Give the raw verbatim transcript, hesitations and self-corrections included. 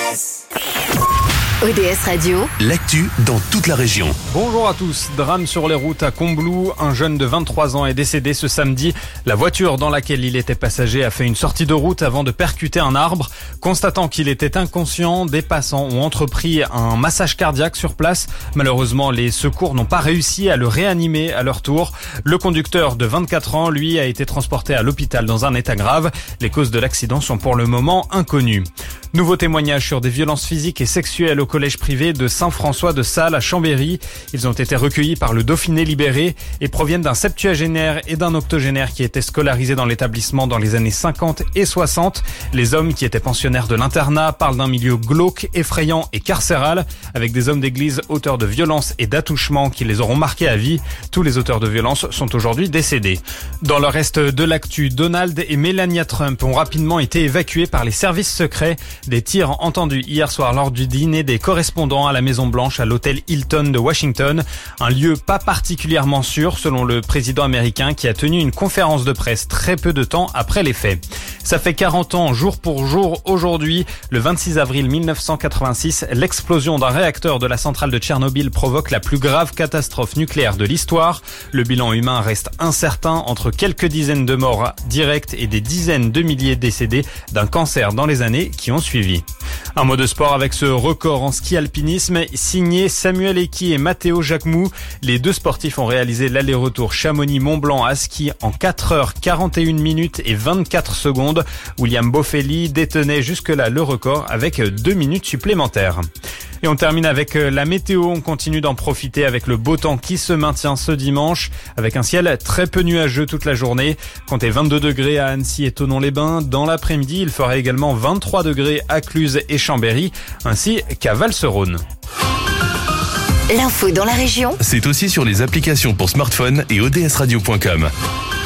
S. O D S Radio, l'actu dans toute la région. Bonjour à tous. Drame sur les routes à Combloux. Un jeune de vingt-trois ans est décédé ce samedi. La voiture dans laquelle il était passager a fait une sortie de route avant de percuter un arbre. Constatant qu'il était inconscient, des passants ont entrepris un massage cardiaque sur place. Malheureusement, les secours n'ont pas réussi à le réanimer à leur tour. Le conducteur de vingt-quatre ans, lui, a été transporté à l'hôpital dans un état grave. Les causes de l'accident sont pour le moment inconnues. Nouveau témoignage sur des violences physiques et sexuelles au collège privé de Saint-François de Sales à Chambéry. Ils ont été recueillis par le Dauphiné libéré et proviennent d'un septuagénaire et d'un octogénaire qui étaient scolarisés dans l'établissement dans les années cinquante et soixante. Les hommes qui étaient pensionnaires de l'internat parlent d'un milieu glauque, effrayant et carcéral, avec des hommes d'église auteurs de violences et d'attouchements qui les auront marqués à vie. Tous les auteurs de violences sont aujourd'hui décédés. Dans le reste de l'actu, Donald et Melania Trump ont rapidement été évacués par les services secrets. Des tirs entendus hier soir lors du dîner des correspondants à la Maison-Blanche à l'hôtel Hilton de Washington. Un lieu pas particulièrement sûr selon le président américain qui a tenu une conférence de presse très peu de temps après les faits. Ça fait quarante ans jour pour jour aujourd'hui. Le vingt-six avril mille neuf cent quatre-vingt-six, l'explosion d'un réacteur de la centrale de Tchernobyl provoque la plus grave catastrophe nucléaire de l'histoire. Le bilan humain reste incertain entre quelques dizaines de morts directes et des dizaines de milliers décédés d'un cancer dans les années qui ont suivi. Un mot de sport avec ce record en ski alpinisme signé Samuel Eki et Matteo Jacquemou. Les deux sportifs ont réalisé l'aller-retour Chamonix-Mont-Blanc à ski en quatre heures quarante et une minutes et vingt-quatre secondes. William Bofelli détenait jusque-là le record avec deux minutes supplémentaires. Et on termine avec la météo. On continue d'en profiter avec le beau temps qui se maintient ce dimanche, avec un ciel très peu nuageux toute la journée. Comptez vingt-deux degrés à Annecy et Thonon-les-Bains. Dans l'après-midi, il fera également vingt-trois degrés à Cluses et Chambéry, ainsi qu'à Val-Serône. L'info dans la région, C'est aussi sur les applications pour smartphone et O D S radio point com.